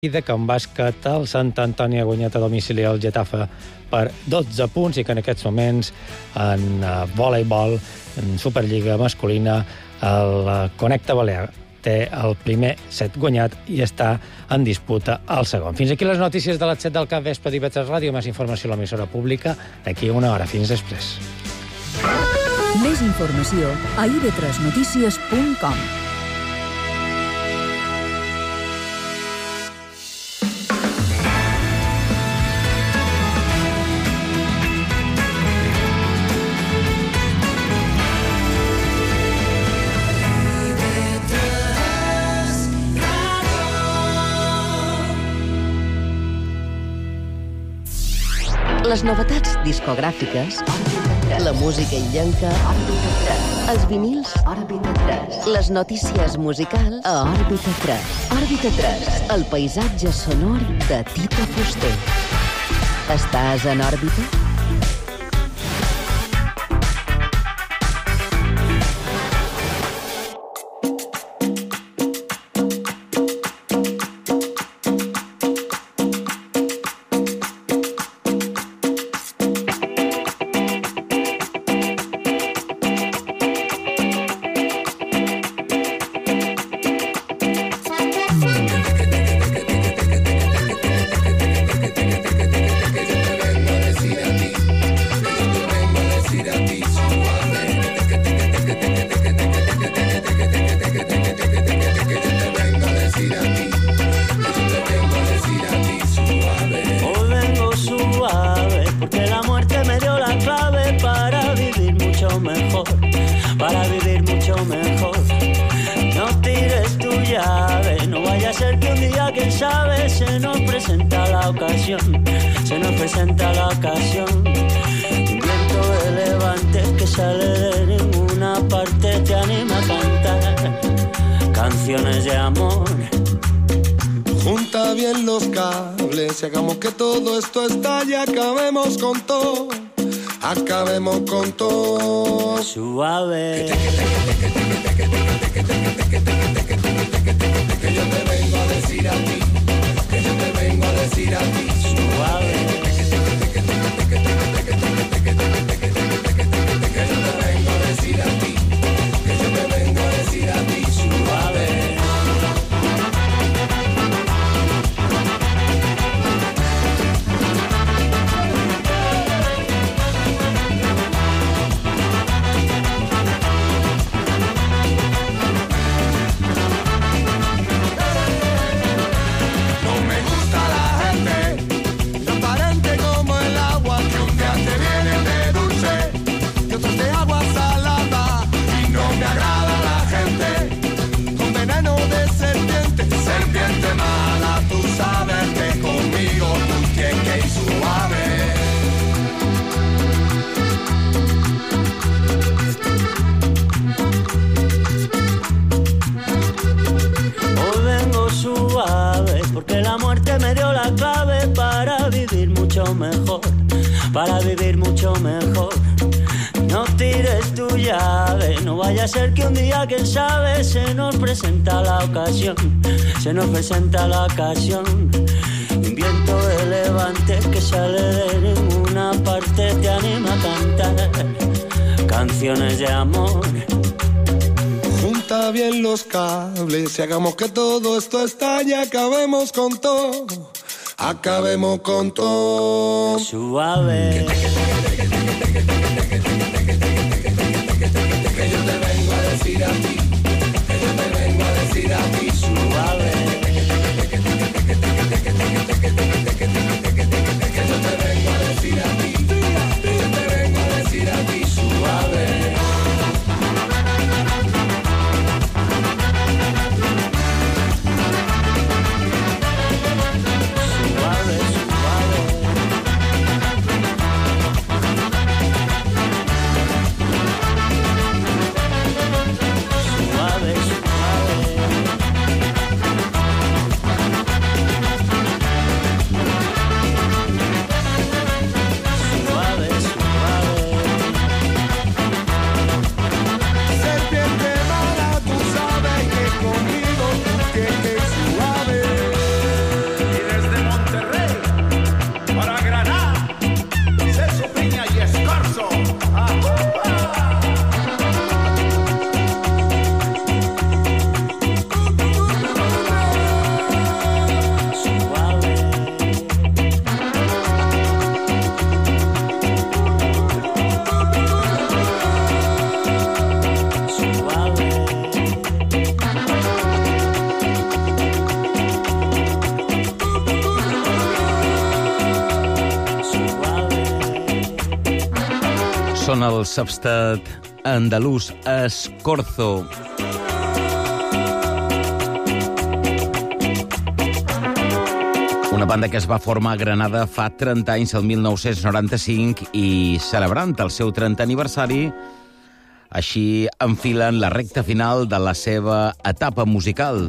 que en bàsquet el Sant Antoni ha guanyat a domicili el Getafe per 12 punts i que en aquests moments en voleibol, en Superliga masculina, el Connecta Balear té el primer set guanyat i està en disputa el segon. Fins aquí les notícies de les 7 del capvespre d'IV3 Ràdio. Més informació a l'emissora pública d'aquí a una hora. Fins després. Més informació a ib3notícies.com. Les novetats discogràfiques, la música illenca, els vinils, les notícies musicals a Òrbita 3. Òrbita 3, el paisatge sonor de Tito Fuster. Estàs en òrbita? Hagamos que todo esto estalle, acabemos con todo, acabemos con todo. Suave. Que yo te vengo a decir a ti, que yo te vengo a decir a ti. Suave. Que yo te vengo a decir a ti, que yo te vengo a decir a ti. Suave. Para vivir mucho mejor. No tires tu llave, no vaya a ser que un día, quién sabe, se nos presenta la ocasión. Se nos presenta la ocasión. Un viento de levante que sale de ninguna parte te anima a cantar canciones de amor. Junta bien los cables y hagamos que todo esto estalle, acabemos con todo. Acabemos con todo. Suave. Que yo te vengo a decir a ti, que yo te vengo a decir a ti. Suave. Que yo te vengo a decir a ti, que yo te vengo a decir a ti. Suave. Són el substat andalús Escorzo. Una banda que es va formar a Granada fa 30 anys, el 1995, i celebrant el seu 30 aniversari, així enfilen la recta final de la seva etapa musical.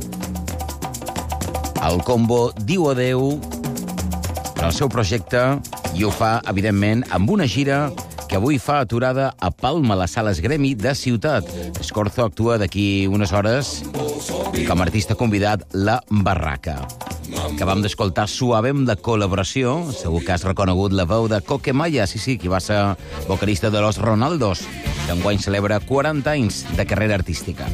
El combo diu adeu al seu projecte i ho fa, evidentment, amb una gira que avui fa aturada a Palma, a les Sales Gremi de Ciutat. Escorzo actua d'aquí unes hores i com a artista convidat La Barraca. Acabam d'escoltar Suavem de col·laboració. Segur que has reconegut la veu de Coque Maya, sí, qui va ser vocalista de Los Ronaldos, que enguany celebra 40 anys de carrera artística.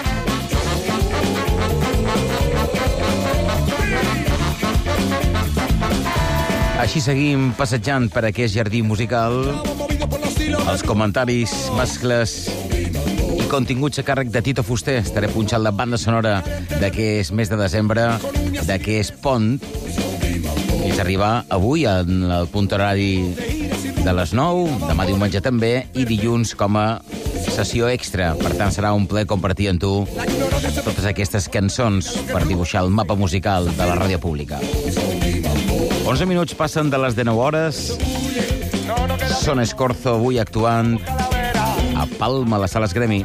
Així seguim passejant per aquest jardí musical. Els comentaris, mescles i continguts a càrrec de Tito Fuster. Estaré punxant la banda sonora d'aquest mes de desembre, d'aquest pont, fins a arribar avui en el punt horari de les 9, demà diumenge també, i dilluns com a sessió extra. Per tant, serà un plaer compartir amb tu totes aquestes cançons per dibuixar el mapa musical de la ràdio pública. 11 minuts passen de les 19 hores. Són Escorzo avui actuant a Palma, a les Sales Gremi.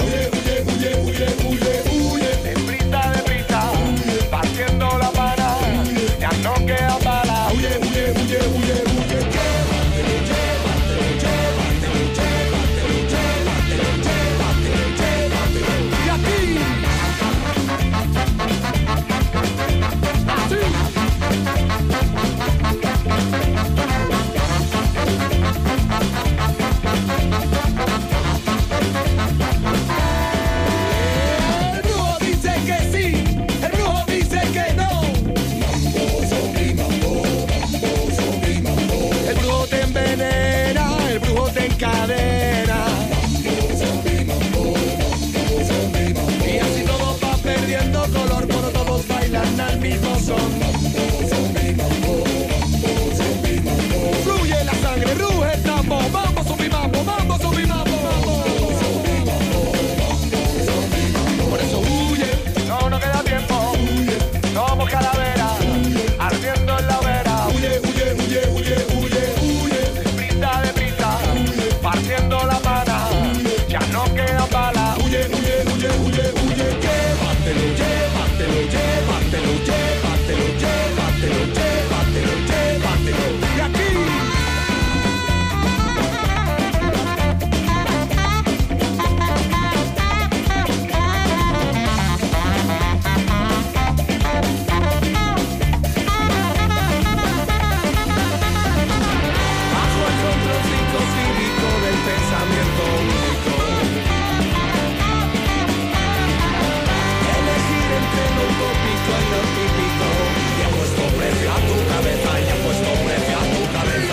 Fluye la sangre, ruge el tambo, mambo, zumbi, mambo, mambo, zumbi, mambo, mambo. Por eso huye, no queda tiempo, somos calaveras, ardiendo en la hoguera. Huye, huye, huye, huye, huye, huye, deprisa, partiendo la pana, ya no queda bala. Huye, huye, huye, huye, huye, llévatelo, llévatelo, llévatelo, llévatelo, llévatelo, llévatelo, llévatelo, de aquí. Bajo el controlcito cívico del pensamiento único, elegir entre lo utópico y lo típico, y ha puesto precio a tu cabeza, y ha puesto precio a tu cabeza.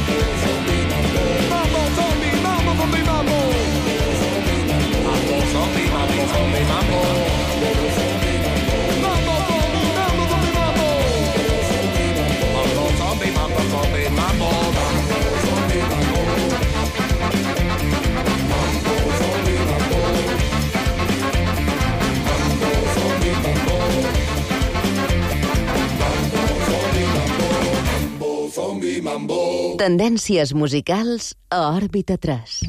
Mambo, zombie, mambo, zombie, mambo. Mambo, zombie, mambo, zombie, mambo. Mambo, zombie, mambo, zombie, mambo. Mambo, zombie, mambo, zombie, mambo. Tendències musicals a Òrbita 3.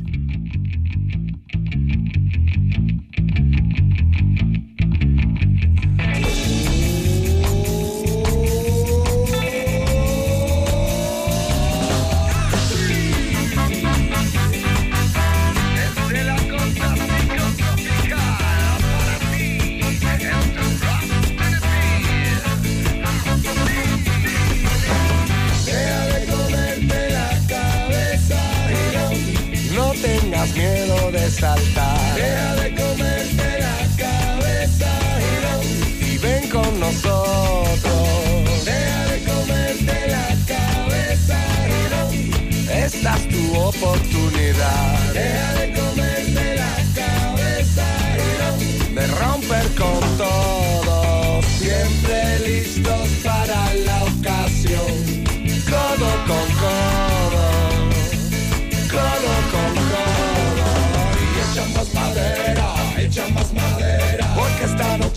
Miedo de saltar, deja de comerte la cabeza, y ven con nosotros. Deja de comerte la cabeza, esta es tu oportunidad. Deja de comerte la cabeza, de romper con todos, siempre listos para la ocasión. Codo con codo, codo con codo.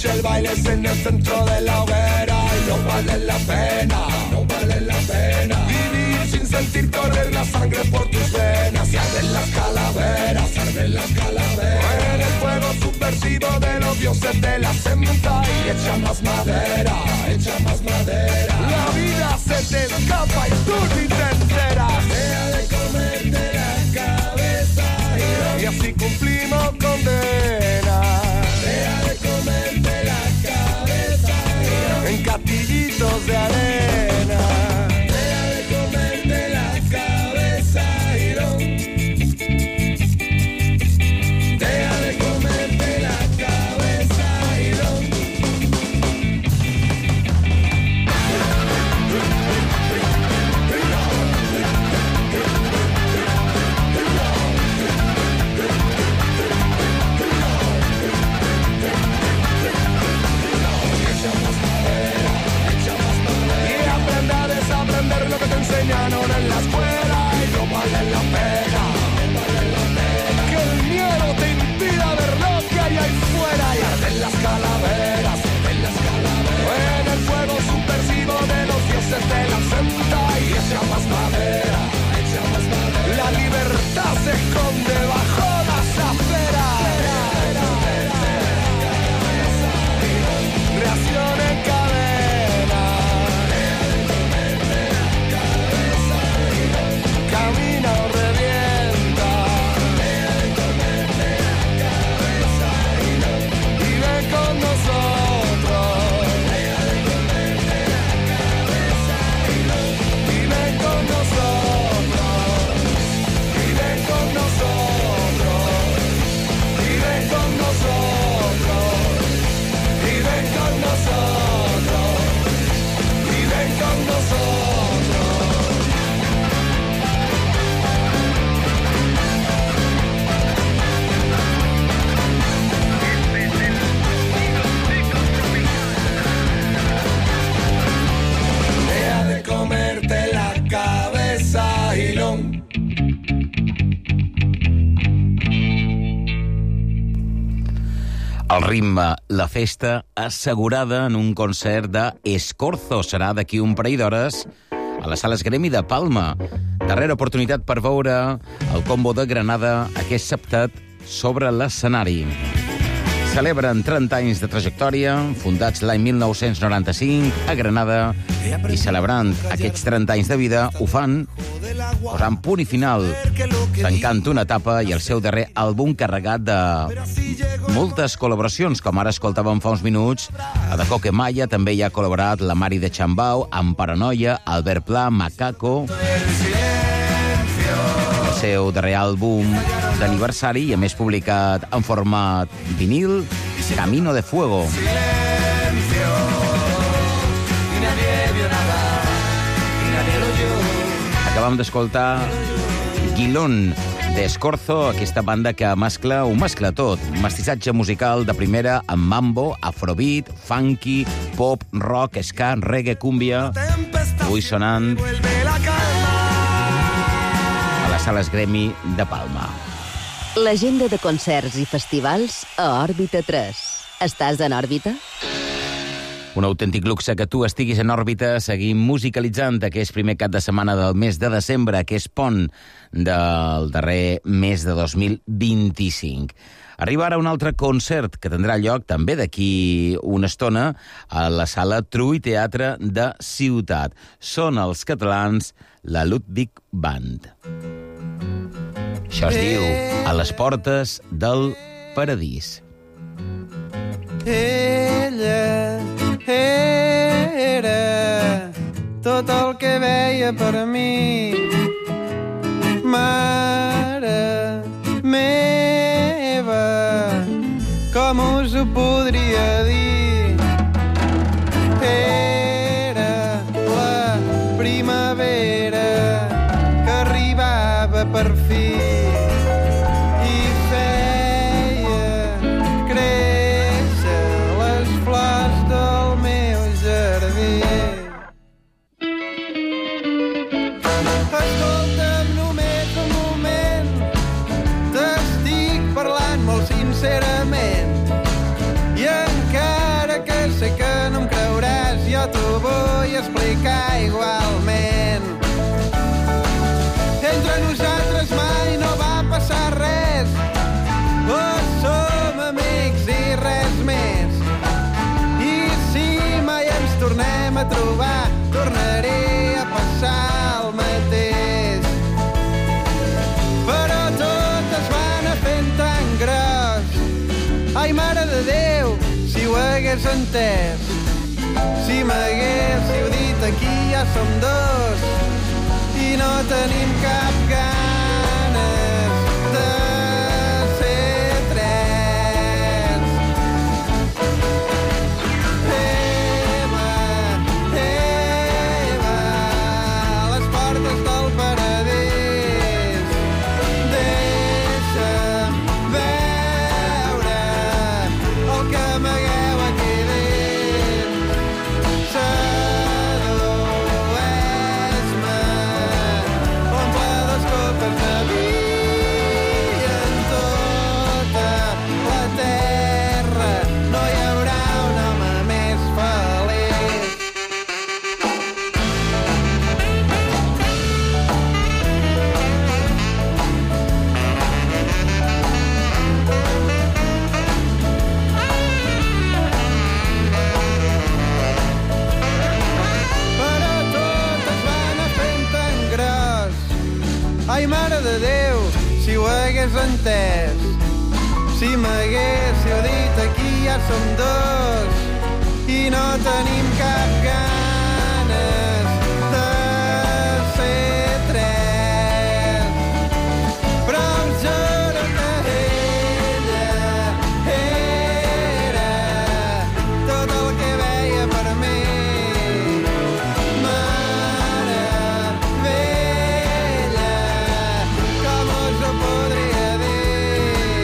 noche el baile es en el centro de la hoguera y no vale la pena, no vale la pena vivir sin sentir correr la sangre por tus venas y arden las calaveras, arden las calaveras. En el fuego subversivo de los dioses de la senta y echa más madera, echa más madera. La vida se te escapa y tú ni te enteras. Deja de comerte la cabeza y así cumplimos condena. Deja de comerte la cabeza en castillitos de arena. Deja de comerte la cabeza y no. Deja de comerte la cabeza y no. Lo que te enseñaron en la escuela y no vale la pena, no vale la pena. Que el miedo te impida ver lo que hay ahí fuera y arden las calaveras, arden las calaveras. En el fuego subversivo de los dioses de la senta y echa más madera, echa más madera. La libertad se esconde bajo las aferas. Reacción en cadena. Camina o revienta. Deja de comerte la cabeza y ven con nosotros. Deja de comerte la cabeza y ven con nosotros. Y ven con nosotros. Y ven con nosotros. Y ven con nosotros. Y ven con nosotros. Deja de comerte la cabeza y no. El ritme, la festa, assegurada en un concert de Escorzo. Serà d'aquí un parell d'hores a les Sales Gremi de Palma. Darrera oportunitat per veure el combo de Granada aquest septat sobre l'escenari. Celebren 30 anys de trajectòria, fundats l'any 1995 a Granada, i celebrant aquests 30 anys de vida ho fan posant punt i final, tancant una etapa i el seu darrer àlbum carregat de moltes col·laboracions, com ara escoltàvem fa uns minuts. A de Coque Maya també hi ha col·laborat la Mari de Chambao, amb Paranoia, Albert Pla, Macaco. El seu darrer àlbum d'aniversari, i a més publicat en format vinil, Camino de Fuego. Acabam d'escoltar Guilón d'Escorzo, aquesta banda que ho mescla tot. Un mestissatge musical de primera amb mambo, afrobeat, funky, pop, rock, ska, reggae, cúmbia. Avui sonant a les Sales Gremi de Palma. L'agenda de concerts i festivals a Òrbita 3. Estàs en òrbita? Un autèntic luxe que tu estiguis en òrbita. Seguim musicalitzant aquest primer cap de setmana del mes de desembre, aquest pont del darrer mes de 2025. Arriba ara un altre concert que tindrà lloc també d'aquí una estona a la sala Trull Teatre de Ciutat. Són els catalans la Ludwig Band. Això es diu A les portes del paradís. Ella era tot el que veia per mi, mare meva, com us ho podria dir? Era la primavera que arribava per fi i feia créixer les flors del meu jardí. Escolta'm només un moment, t'estic parlant molt sincerament i encara explicar igualment. Entre nosaltres mai no va passar res, som amics i res més. I si mai ens tornem a trobar, tornaré a passar el mateix. Però tot es va anar fent tan gros. Ai, mare de Déu, si ho hagués entès. Si m'haguéssiu dit aquí ja som dos i no tenim cap ganes de ser tres. Eva, les portes del paradís, deixa'm veure el que amagueu aquí dins. Sedueix-me, omple dos copes de vi en tota la terra no hi haurà un home més feliç. Però tot es va anar fent tan gros. Ai, mare de Déu, si ho hagués entès. Si m'haguéssiu dit aquí ja som dos i no tenim cap ganes de ser tres. Però us juro que ella era tot el que veia per mi. Meravella, com us ho podria dir?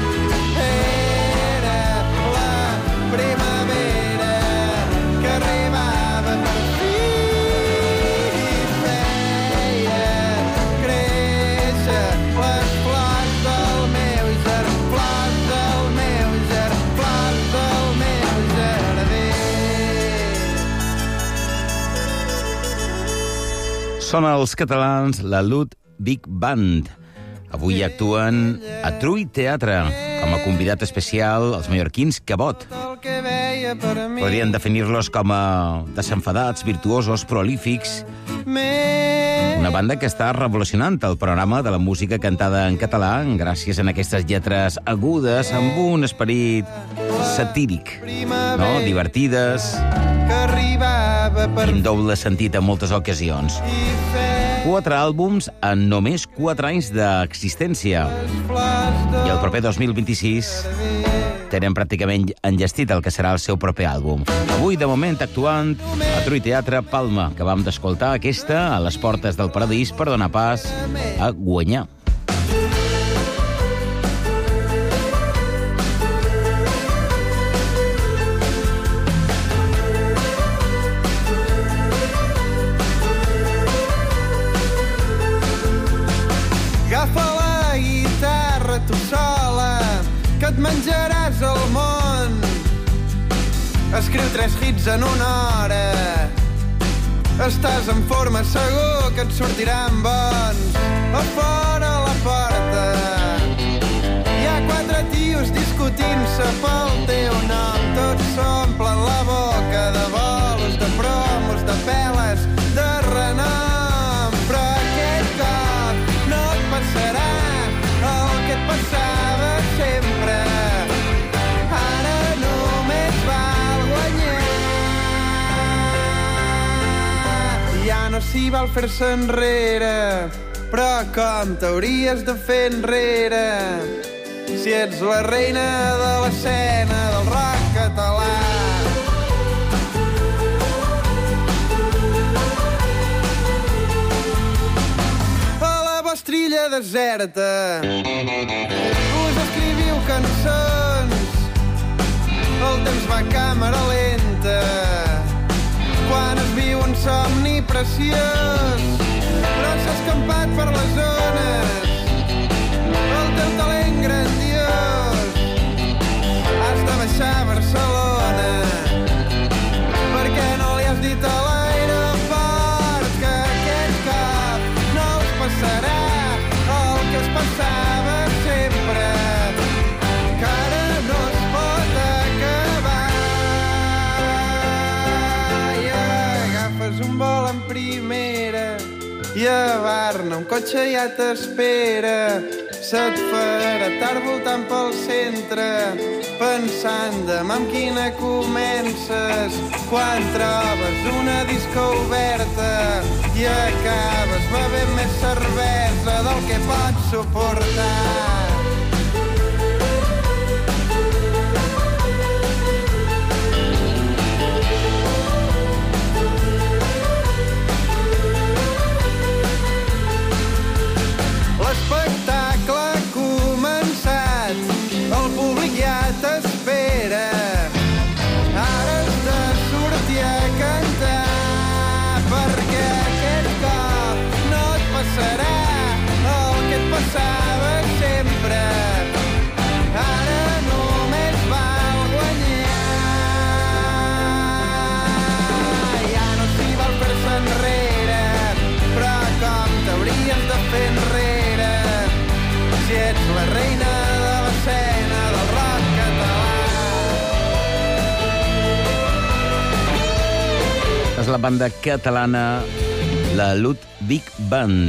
Era la primavera que arribava per fi i feia créixer les flors del meu jardí, flors del meu jardí, flors del meu jardí. Són els catalans la Ludwig Band. Avui actuen a Trui Teatre, com a convidat especial els mallorquins Cabot. El que veia per mi. Podrien definir-los com a desenfadats, virtuosos, prolífics. Una banda que està revolucionant el panorama de la música cantada en català gràcies a aquestes lletres agudes amb un esperit satíric, no? Divertides, Que arribava per amb doble sentit en moltes ocasions. fi 4 àlbums en només 4 anys d'existència. flors I el del proper 2026 tenen pràcticament enllestit el que serà el seu proper àlbum. Avui, de moment, actuant a Trui Teatre Palma, que vam d'escoltar aquesta a les portes del paradís per donar pas a Guanyar. Agafa la guitarra tu sola, que et menjaràs el món. Escriu 3 hits en una hora. Estàs en forma, segur que et sortiran bons. A fora la porta hi ha 4 tios discutint-se pel teu nom. Tots s'omplen la boca de bolos, de promos, de peles, de renom. Però aquest cop no et passarà el que et passava sempre. Ara només val guanyar. Ja no s'hi val fer-se enrere, però com t'hauries de fer enrere si ets la reina de l'escena del rock català. A la vostrilla deserta us escriviu cançons, el temps va a càmera lenta quan es viu un somni preciós, però s'ha escampat per les zones el teu talent grandiós. Has de baixar a Barcelona perquè no li has dit a l'aire futbol en primera i a Barna un cotxe ja t'espera. Se't farà tard voltant pel centre pensant demà amb quina comences. Quan trobes una disco oberta i acabes bevent més cervesa del que pots suportar. L'espectacle ha començat, el públic ja t'espera. Ara has de sortir a cantar, perquè aquest cop no et passarà el que et passava sempre. Ara només val guanyar. Ja no s'hi val fer-se enrere, però com t'hauries de fer enrere si ets la reina de l'escena del rock català. És la banda catalana, la Ludwig Band.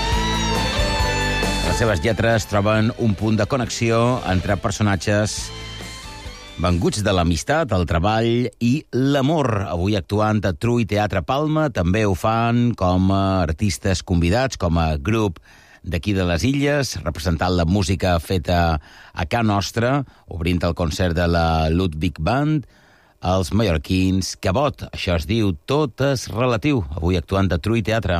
Les seves lletres troben un punt de connexió entre personatges venguts de l'amistat, el treball i l'amor. Avui actuant a Trui Teatre Palma, també ho fan com a artistes convidats, com a grup d'aquí de les Illes, representant la música feta a Ca Nostra, obrint el concert de la Ludwig Band, els mallorquins Cabot. Això es diu Tot és relatiu. Avui actuant a Trui Teatre.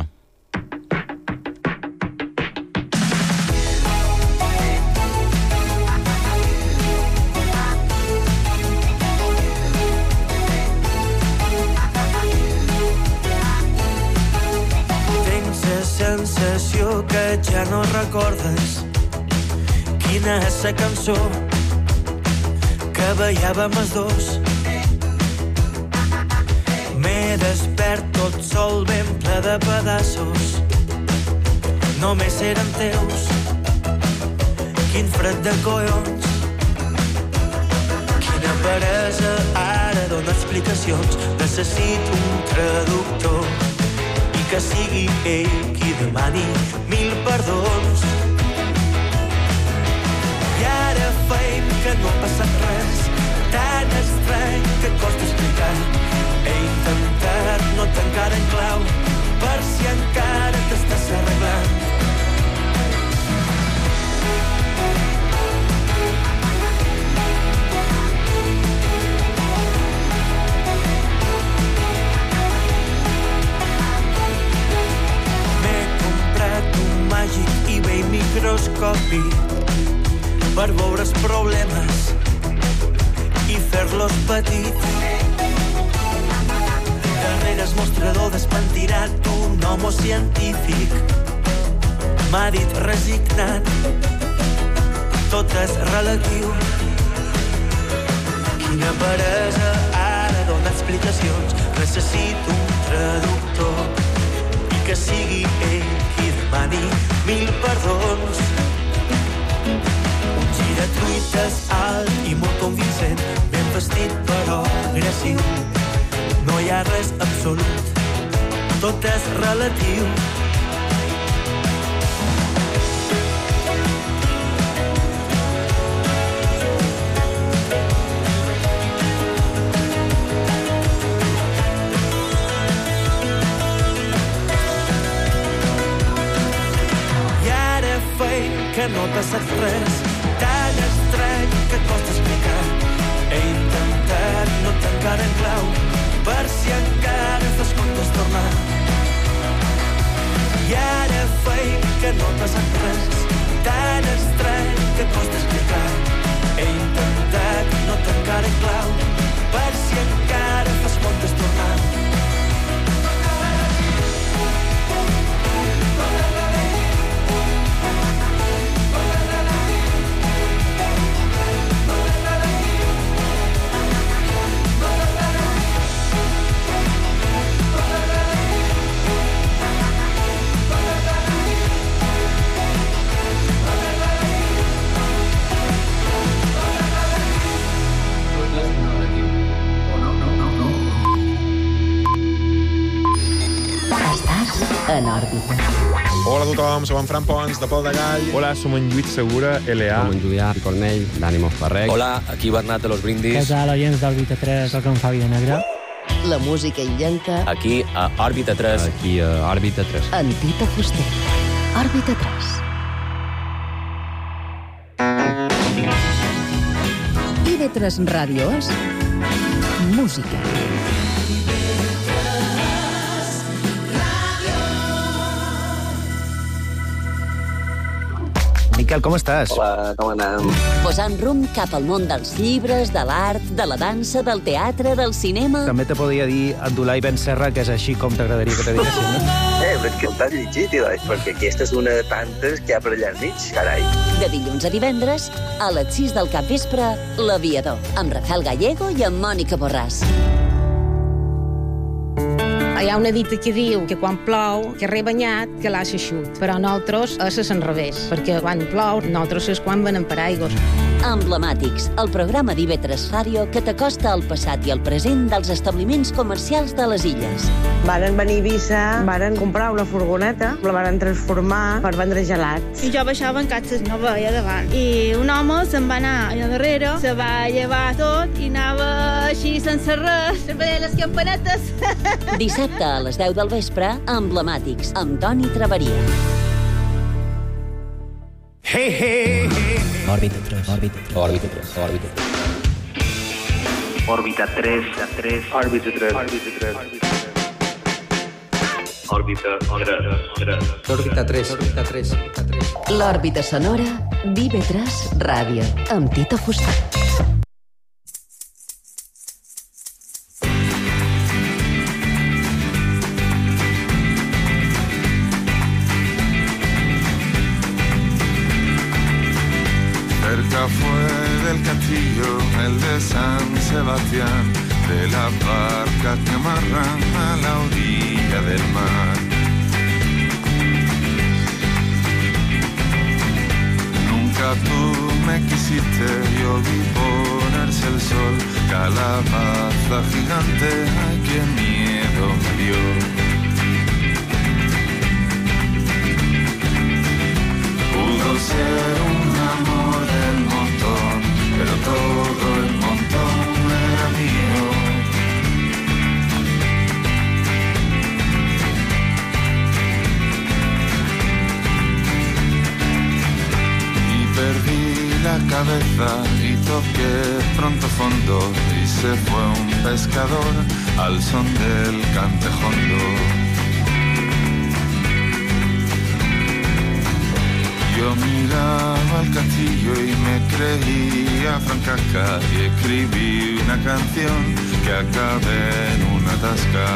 Sensació que ja no recordes quina és la cançó que veiàvem els dos. M'he despert tot sol ben ple de pedaços, només eren teus. Quin fred de collons, quina peresa, ara dona explicacions. Necessito un traductor que sigui ell qui demani 1000 perdons. I ara feim que no ha passat res, tan estrany que costa explicar. He intentat no tancar en clau per si encara t'estàs arreglant. Màgic i vell microscopi per veure els problemes i fer-los petits. Darrere el mostrador despentinat un homo científic m'ha dit resignat: tot és relatiu. Quina peresa, ara dona explicacions. Necessito un traductor i que sigui ell qui demani 1000 perdons. Un gir de truites alt i molt convincent, ben vestit però agressiu. No hi ha res absolut, tot és relatiu. Que no ha passat res, tan estrany que costa explicar. He intentat no tancar en clau per si encara fas comptes tornar. I ara feim que no ha passat res, tan estrany que costa explicar. He intentat no tancar en clau per si encara fas comptes tornar. en òrbita. Hola a tothom, som en Fran Pons, de Pol de Gall. Hola, som en Lluís Segura, LA. Som en Julià Cornell, d'Ànimos Ferrec. Hola, aquí Bernat de Los Brindis. Què tal, oients d'Òrbita 3, soc en Fabi de Negre. La música illenca. Aquí a Òrbita 3. Aquí a Òrbita 3. En Tito Fuster. Òrbita 3. IB3 Ràdio és música. Miquel, com estàs? Hola, com anem? Posant rumb cap al món dels llibres, de l'art, de la dansa, del teatre, del cinema... També te podria dir Abdulai Ben Serra, que és així com t'agradaria que te diguessin, no? Però és que t'has llegit, perquè aquesta és una de tantes que hi ha per allà enmig, carai. De dilluns a divendres, a les 6 del capvespre, L'Aviador, amb Rafael Gallego i amb Mònica Borràs. Hi ha una dita que diu que quan plou, que rebanyat, que l'às eixut. Però nosaltres és enrevés, perquè quan plou, nosaltres és quan venen per aigües. Emblemàtics, el programa d'IB3 Ràdio que t'acosta al passat i al present dels establiments comercials de les illes. Varen venir a Eivissa, varen comprar una furgoneta, la varen transformar per vendre gelats. I jo baixava en catxes, no veia davant. I un home se'n va anar allà darrere, se va llevar tot i anava així sense res, veia les campanetes. Dissabte a les 10 del vespre, Emblemàtics, amb Toni Traveria. Hey, hey, hey. Òrbita 3, Òrbita 3, Òrbita 3, Òrbita 3. Òrbita 3, 3. Òrbita 3, Òrbita 3. Òrbita 3. Òrbita 3, Òrbita 3. L'òrbita sonora d'IB3 Ràdio, amb Tito Fuster. Cerca fue del castillo, el de San Sebastián, de la barca que amarran a la orilla del mar. Nunca tú me quisiste, yo vi ponerse el sol, calabaza gigante, ay, qué miedo me dio. Pudo ser un amor del montón, pero todo el montón era mío. Y perdí la cabeza y toqué pronto fondo, y se fue un pescador al son del cantejondo. Yo miraba al castillo y me creía Francesca y escribí una canción que acabé en una tasca.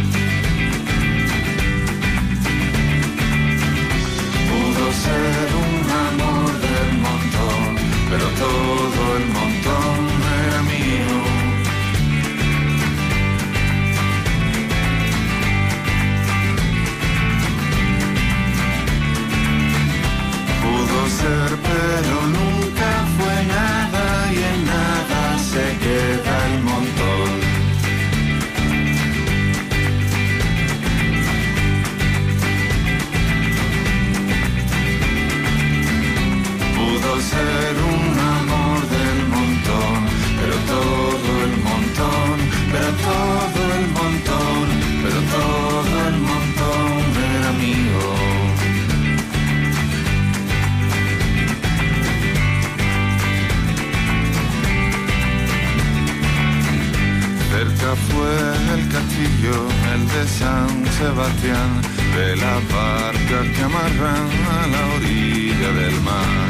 Pudo ser un amor del montón, pero todo el montón era mío. Pudo ser, pero nunca fue nada y en nada se queda el montón. Pudo ser un amor del montón, pero todo el montón, pero todo el montón, pero todo el montón era mío. Cerca fue el castillo, el de San Sebastián, de la barca que amarran a la orilla del mar.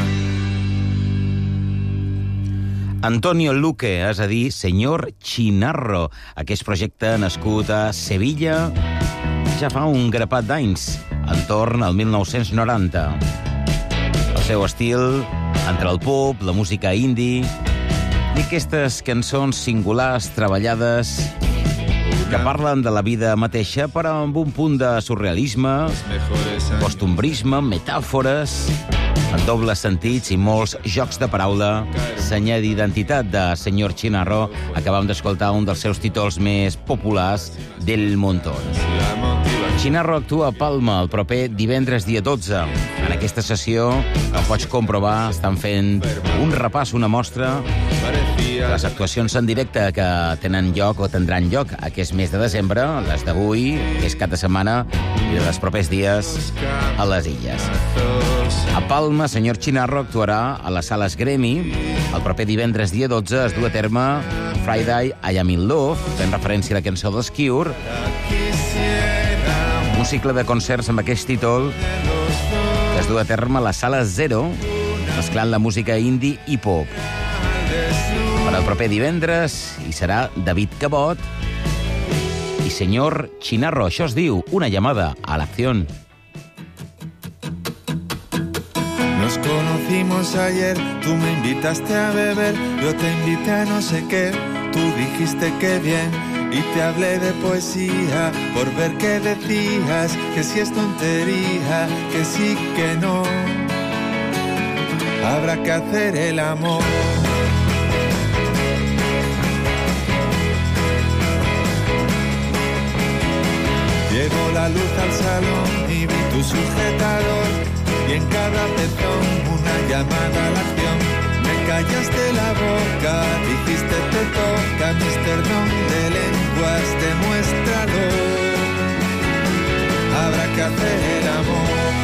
Antonio Luque, és a dir, Senyor Chinarro, aquest projecte nascut a Sevilla ja fa un grapat d'anys, entorn al 1990. El seu estil, entre el pop, la música indie i aquestes cançons singulars, treballades, que parlen de la vida mateixa, però amb un punt de surrealisme, costumbrisme, metàfores, en dobles sentits i molts jocs de paraula, senyal d'identitat de Senyor Chinarro. Acabam d'escoltar un dels seus títols més populars, Del Montón. Chinarro actua a Palma el proper divendres dia 12. En aquesta sessió, com pots comprovar, estan fent un repàs, una mostra de les actuacions en directe que tenen lloc o tindran lloc aquest mes de desembre, les d'avui, aquest cap de setmana, i dels propers dies a les Illes. A Palma, senyor Chinarro actuarà a les sales Gremi. El proper divendres dia 12 es du a terme Friday I Am In Love, fent referència a la cançó dels Cure, un cicle de concerts amb aquest títol que es du a terme a la Sala Zero, mesclant la música indie i pop. Per al proper divendres hi serà David Cabot i senyor Chinarro. Això es diu Una llamada a la acción. Nos conocimos ayer, tú me invitaste a beber, yo te invité a no sé qué, tú dijiste que bien, y te hablé de poesía, por ver qué decías, que si es tontería, que sí, que no, habrá que hacer el amor. Llegó la luz al salón y vi tu sujetador, y en cada pezón una llamada a la acción. Me callaste la boca, dijiste te toca, Mr. Don de lenguas, demuéstralo. Habrá que hacer el amor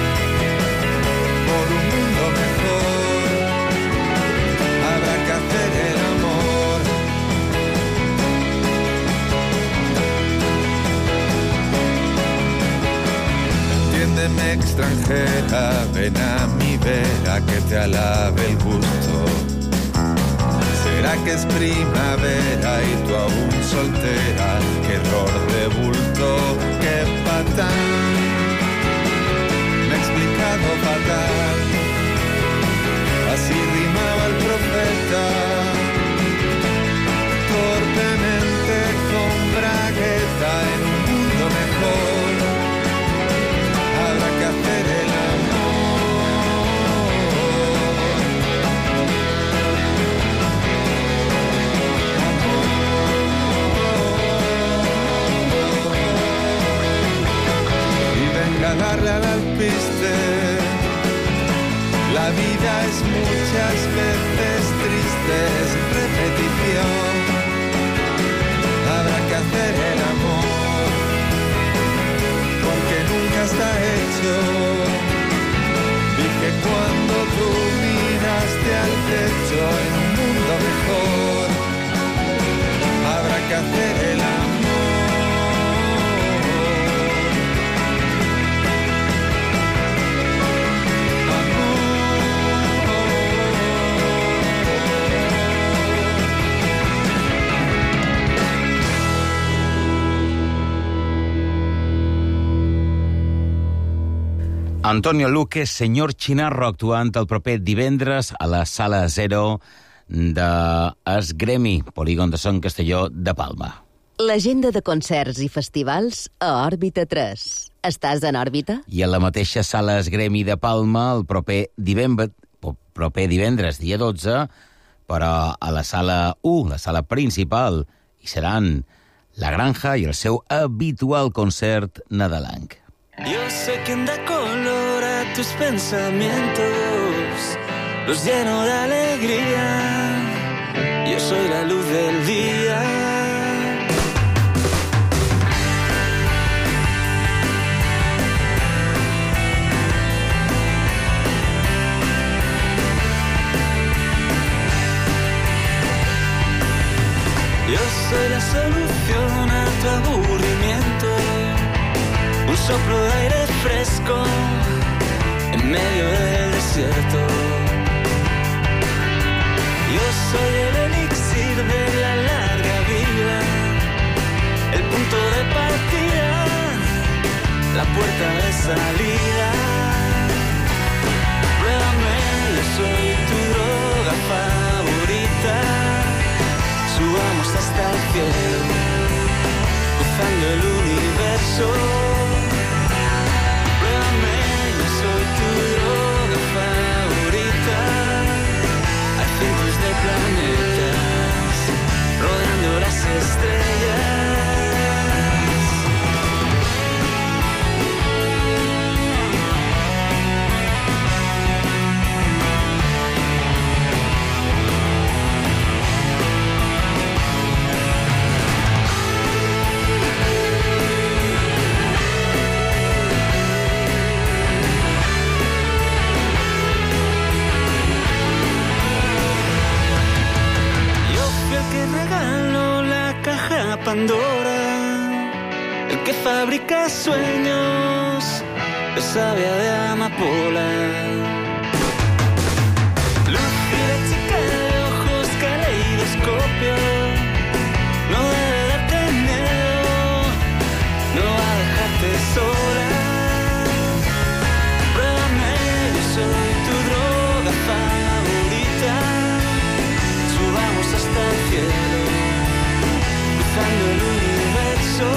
por un mundo mejor. Habrá que hacer el amor. Entiéndeme extranjera, ven a mi vera que te alabe el gusto. ¿Será que es primavera y tú aún soltera? Qué error de bulto, qué patán. Me he explicado fatal, así rimaba el profeta. Torpemente con bragueta en un mundo mejor. Habrá que hacer el a darle al alpiste. La vida es muchas veces triste, es repetición. Habrá que hacer el amor, porque nunca está hecho. Dije cuando tú miraste al techo en un mundo mejor. Habrá que hacer el amor. Antonio Luque, senyor Chinarro, actuant el proper divendres a la Sala Zero d'Es Gremi, Polígon de Son Castelló de Palma. L'agenda de concerts i festivals a Òrbita 3. Estàs en òrbita? I a la mateixa Sala Es Gremi de Palma, el proper divendres, dia 12, però a la Sala 1, la sala principal, hi seran La Granja i el seu habitual concert nadalenc. Yo sé quien da color a tus pensamientos, los lleno de alegría. Yo soy la luz del día. Yo soy la solución a tu aburrimiento. Un soplo de aire fresco en medio del desierto. Yo soy el elixir de la larga vida, el punto de partida, la puerta de salida. Pruébame, yo soy tu droga favorita. Subamos hasta el cielo, cruzando el universo. Cientos de planetas rodeando las estrellas. sueños de savia de amapola. Lúcida chica de ojos caleidoscopio, no debe darte miedo, no va a dejarte sola. Pruébame, yo soy tu droga favorita. Subamos hasta el cielo, cruzando el universo.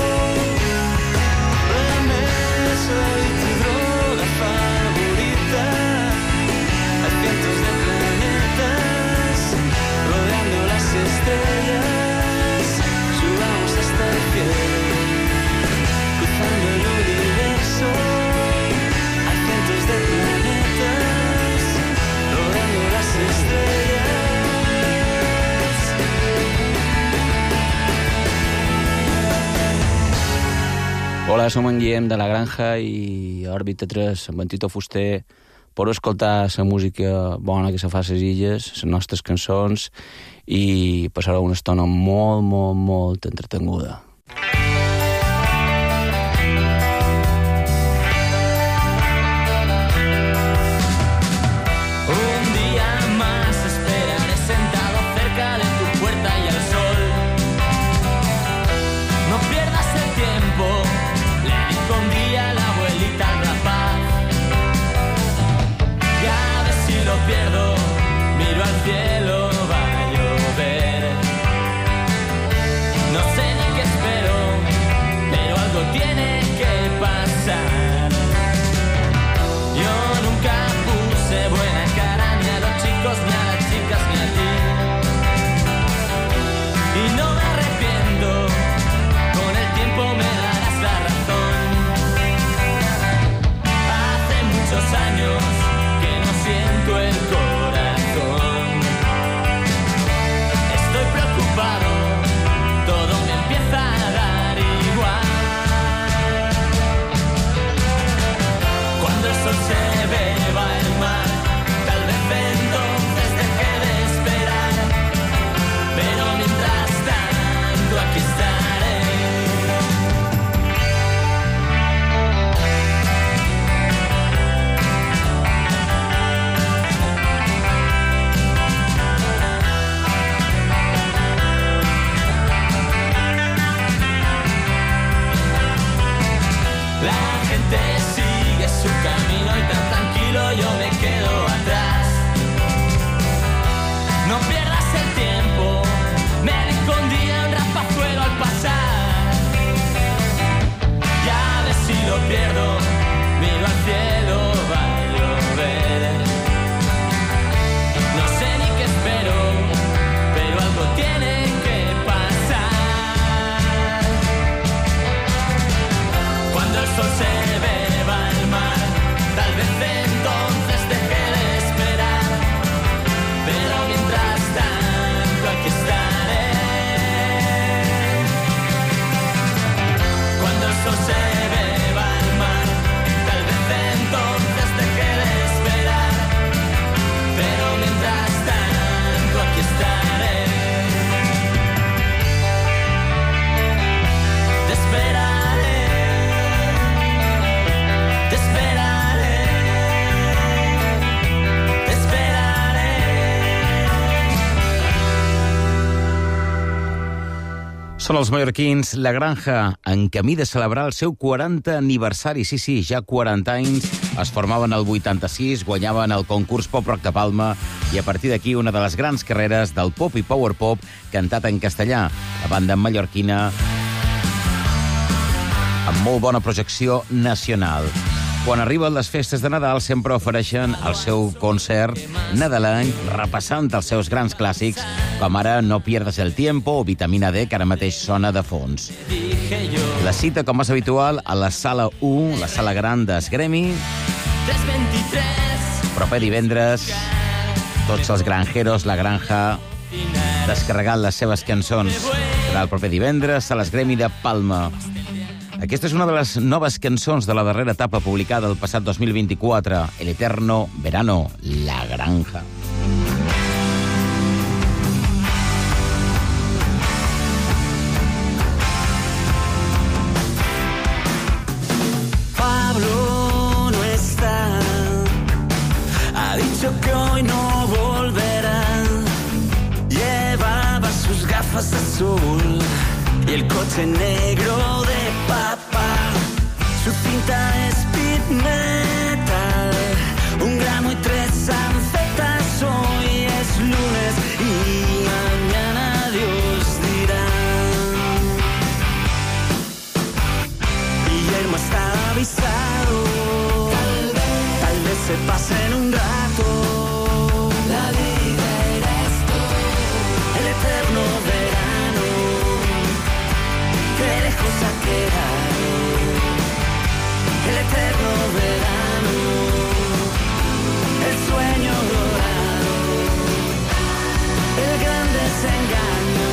Pruébame, soy tu droga favorita. Hay cientos de planetas rodeando las estrellas. Subamos hasta el cielo, cruzando el universo. Hay cientos de planetas rodeando las estrellas. Hola, som en Guillem de la Granja i Òrbita 3 amb en Tito Fuster per escoltar la música bona que se fa a les illes, les nostres cançons i passar una estona molt, molt, molt entretenguda. Un día más esperaré sentado cerca de tu puerta y al sol. No pierdas el tiempo, le dijo un día la abuelita al rapaz. Ya ves si lo pierdo, miro al cielo, va a llover. No sé ni qué espero, pero algo tiene que pasar. Yo nunca puse buena cara ni a los chicos, ni a las chicas, ni a ti. Y no me arrepiento, con el tiempo me darás la razón. Hace muchos años que no siento el corazón. Estoy preocupado, todo me empieza a dar igual. Cuando el sol se beba el mar, tal vez entonces deje de esperar. Pero mientras tanto aquí estaré. La gente sigue su camino y tan tranquilo yo me quedo atrás. No pierdas el tiempo, me dijo un día un rapazuelo al pasar. Ya ves si lo pierdo, miro al cielo, va a llover. No sé ni qué espero, pero algo tiene que pasar. Cuando el sol se beba el mar, tal vez entonces deje de esperar. Pero mientras tanto aquí estaré. Cuando el sol se beba el mar, tal vez entonces deje de esperar. Pero mientras tanto aquí estaré. Te esperaré. Te esperaré. Te esperaré. Són els mallorquins La Granja, en camí de celebrar el seu 40 aniversari. Sí, sí, ja 40 anys. Es formaven el 86, guanyaven el concurs Pop Rock de Palma i a partir d'aquí una de les grans carreres del pop i power pop cantat en castellà. La banda mallorquina amb molt bona projecció nacional. Quan arriben les festes de Nadal sempre ofereixen el seu concert nadalenc repassant els seus grans clàssics, com ara No pierdas el tiempo o Vitamina D, que ara mateix sona de fons. La cita, com és habitual, a la sala 1, la sala gran d'Esgremi. Proper divendres, tots els granjeros, La Granja, descarregant les seves cançons. Serà el proper divendres a l'Esgremi de Palma. Aquesta és una de les noves cançons de la darrera etapa publicada el passat 2024, El eterno verano, La Granja. gafas azul y el coche negro de papá. Su cinta de speed metal, 1 gramo y 3 anfetas. Hoy es lunes y mañana Dios dirá. Guillermo está avisado, tal vez se pase en un rato. La vida era esto, el eterno verano, que lejos ha quedado. El eterno verano, el sueño dorado, el gran desengaño.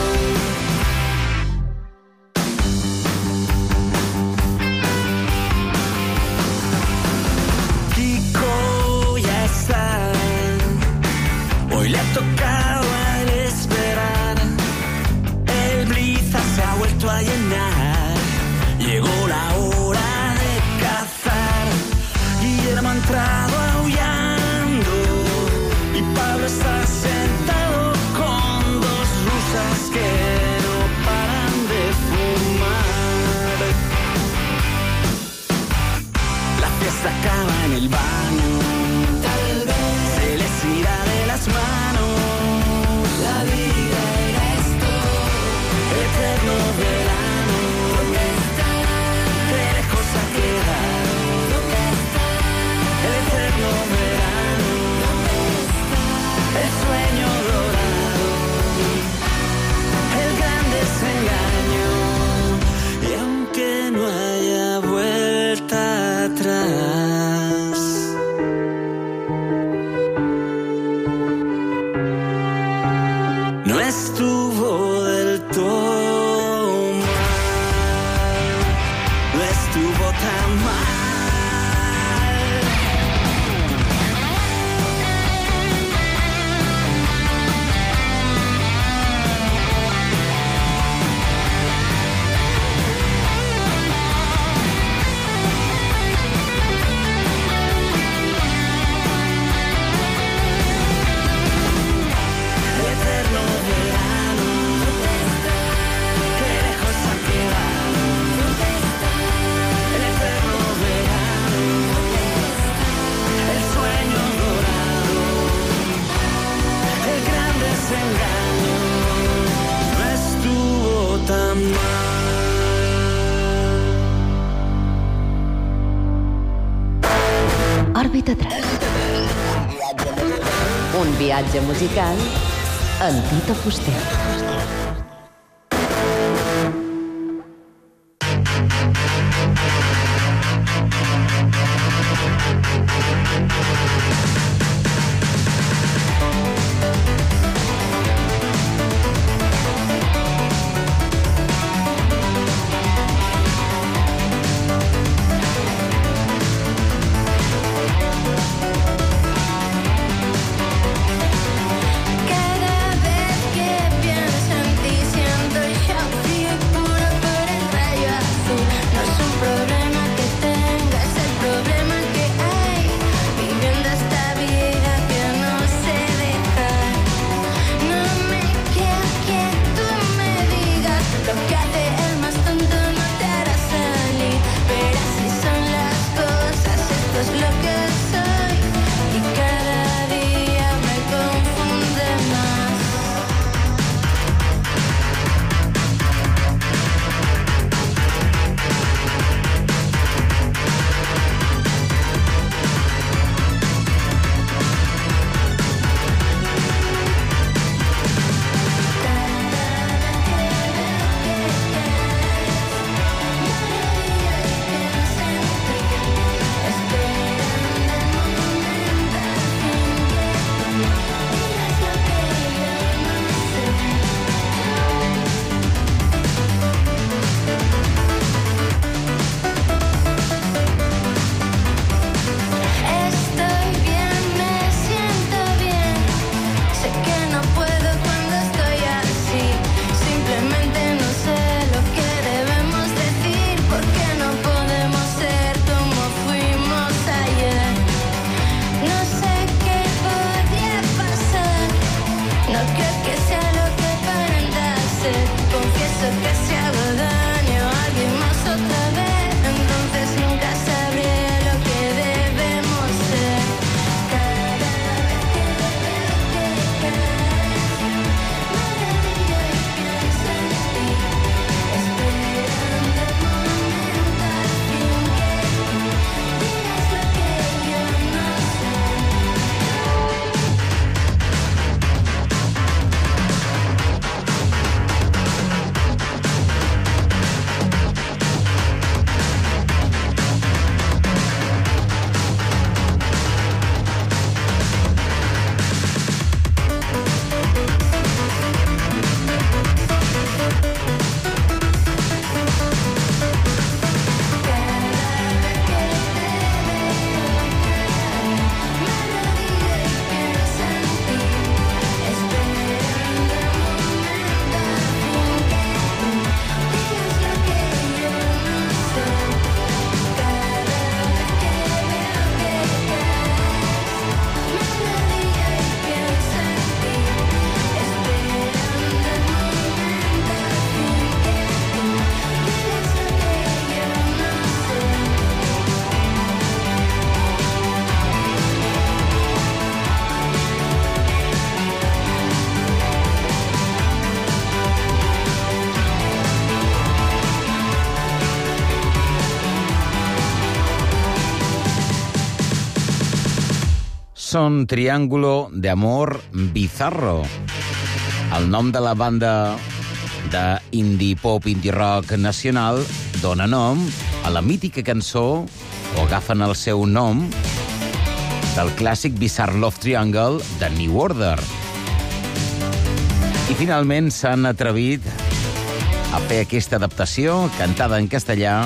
Kiko ya está, hoy le ha tocado el esperar. El bliza se ha vuelto a llenar, llegó la hora. Guillermo ha entrado aullando y Pablo está sentado con 2 rusas que no paran de fumar. La fiesta acaba en el baño, tal vez se les irá de las manos. La vida era esto, el eterno verano, que lejos ha quedado. El eterno verano, el sueño dorado, el gran desengaño. Y aunque no haya vuelta atrás, no estuvo del todo mal, no estuvo tan mal. Òrbita 3. Un viatge musical amb Tito Fuster. Cada vez que pienso Són Triángulo de Amor Bizarro. El nom de la banda de indie pop, indie rock nacional dona nom a la mítica cançó, o agafen el seu nom, del clàssic Bizarre Love Triangle de New Order. I finalment s'han atrevit a fer aquesta adaptació, cantada en castellà,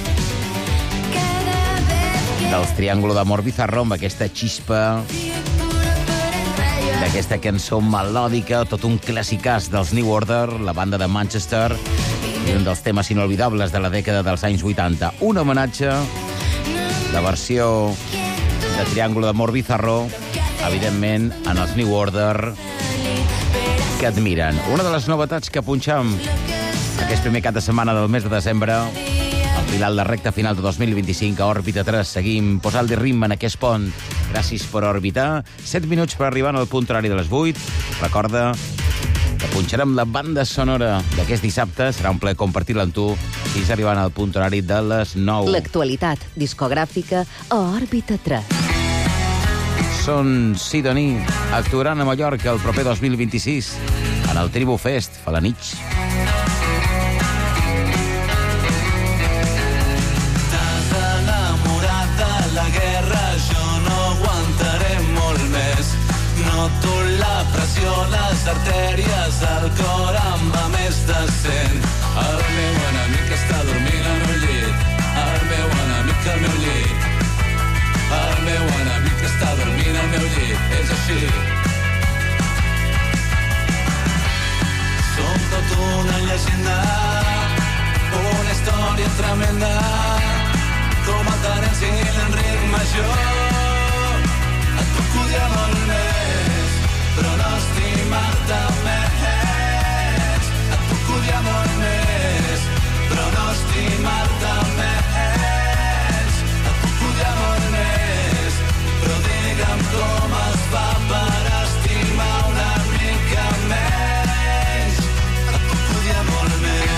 dels Triángulo d'Amor Bizarro, amb aquesta xispa d'aquesta cançó melòdica, tot un clàssicàs dels New Order, la banda de Manchester, i un dels temes inolvidables de la dècada dels anys 80. Un homenatge, la versió de Triángulo d'Amor Bizarro, evidentment, en els New Order, que admiren. Una de les novetats que punxam aquest primer cap de setmana del mes de desembre, enfilant la recta final de 2025 a Òrbita 3. Seguim posant-li ritme en aquest pont. Gràcies per orbitar. 7 minuts per arribar al punt horari de les 8. Recorda que punxarem la banda sonora d'aquest dissabte. Serà un plaer compartir-la amb tu fins arribant al punt horari de les 9. L'actualitat discogràfica a Òrbita 3. Són Sidoní. Actuaran a Mallorca el proper 2026 en el Tribu Fest, Falanich. Noto la pressió, les artèries, el cor em va més de 100. El meu enemic està dormint al meu llit. El meu enemic al meu llit. El meu enemic està dormint al meu llit. És així. Som tot una llegenda, una història tremenda, com el Terenci i l'Enric Major. Et puc odiar molt més, però no estimar-te més. Et puc odiar molt més, però no estimar-te més. Et puc odiar molt més, però digue'm com es fa per estimar una mica menys. Et puc odiar molt més.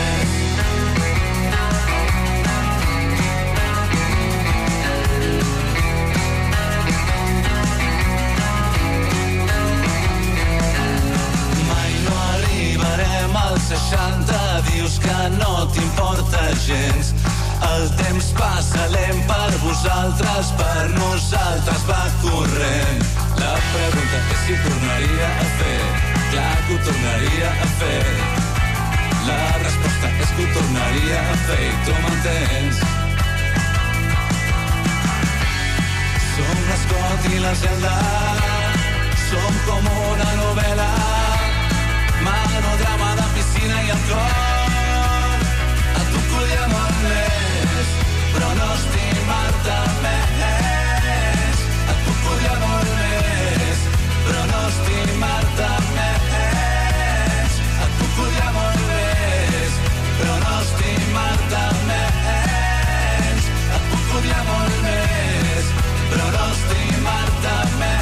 Als 60 dius que no t'importa gens. El temps passa lent per vosaltres, per nosaltres va corrent. La pregunta és si tornaria a fer. Clar que ho tornaria a fer. La resposta és que ho tornaria a fer i tu m'entens. Som l'Scott i la Zelda, som com una novel·la, manodrama de piscina i alcohol. Et puc odiar molt més, però no estimar-te més. Et puc odiar molt més, però no estimar-te més. Et puc odiar molt més, però no estimar-te més. Et puc odiar molt més, però no estimar-te més.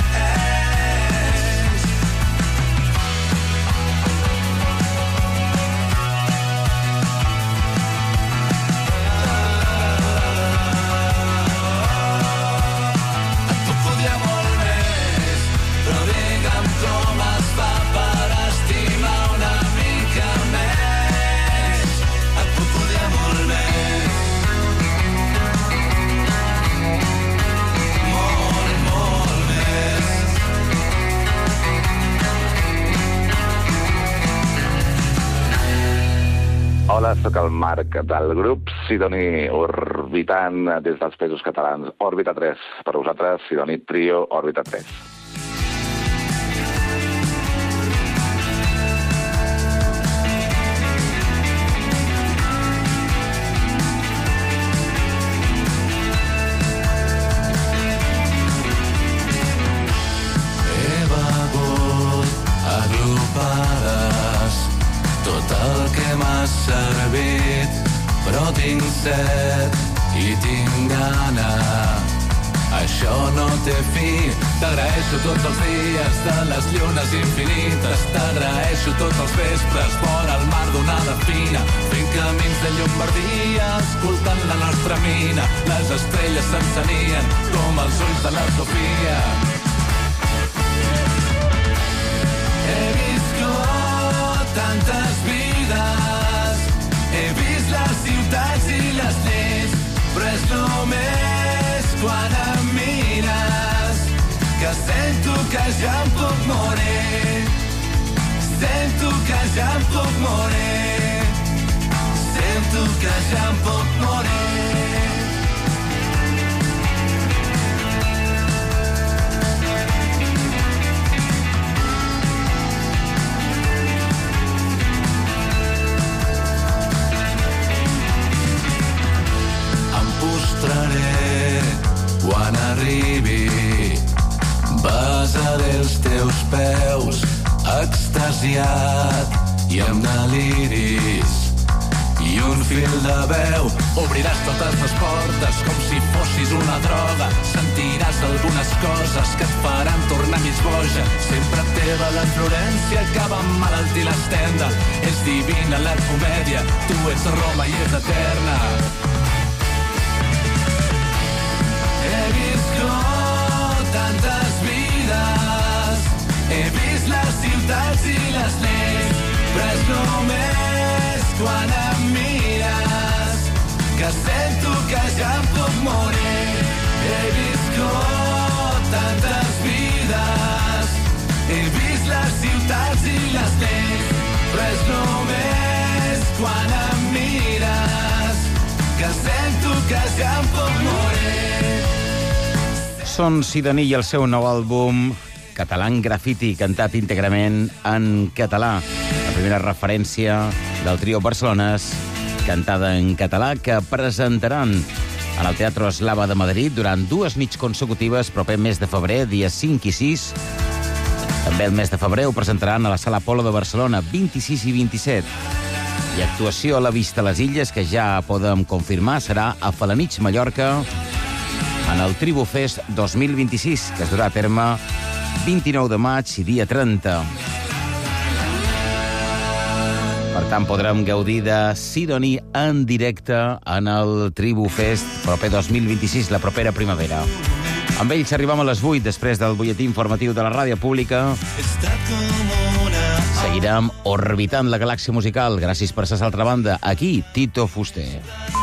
Com es fa per estimar una mica més. Et puc odiar molt més. Molt, molt més. Hola, sóc el Marc del grup Sidoní, orbitant des dels Països Catalans. Òrbita 3. Per vosaltres, Sidoní Trio, Òrbita 3. Tot el que m'ha servit, però tinc set i tinc gana. Això no té fi. T'agraeixo tots els dies de les llunes infinites. T'agraeixo tots els vespres vora el mar d'onada fina, fent camins de Llombardia, escoltant la nostra mina. Les estrelles s'encenien com els ulls de la Sofia. és només quan em mires que sento que ja em puc morir. Sento que ja em puc morir. Sento que ja em puc morir. Quan arribi, besaré els teus peus, extasiat i amb deliris. I un fil de veu, obriràs totes les portes com si fossis una droga. Sentiràs algunes coses que et faran tornar mig boja. Sempre teva la Florència, que va emmalaltir l'Stendhal. És divina la comèdia, tu ets Roma i és eterna. He viscut tantes vides, he vist les ciutats i les lleis, però és només quan em mires que sento que ja em puc morir. He viscut tantes vides, he vist les ciutats i les lleis, però és només quan em mires que sento que ja em puc morir. Són Sidoní i el seu nou àlbum Català en Graffiti, cantat íntegrament en català. La primera referència del trio Barcelones, cantada en català, que presentaran en el Teatro Eslava de Madrid durant 2 nits consecutives, proper mes de febrer, dies 5 i 6. També el mes de febrer ho presentaran a la Sala Apolo de Barcelona, 26 i 27. I actuació a la Vista a les Illes, que ja podem confirmar, serà a Felanitx, Mallorca, en el Tribu Fest 2026, que es durà a terme 29 de maig i dia 30. Per tant, podrem gaudir de Sidoní en directe en el Tribu Fest proper 2026, la propera primavera. Amb ells arribem a les 8, després del butlletí informatiu de la ràdio pública. Seguirem orbitant la galàxia musical. Gràcies per ser a l'altra banda. Aquí, Tito Fuster.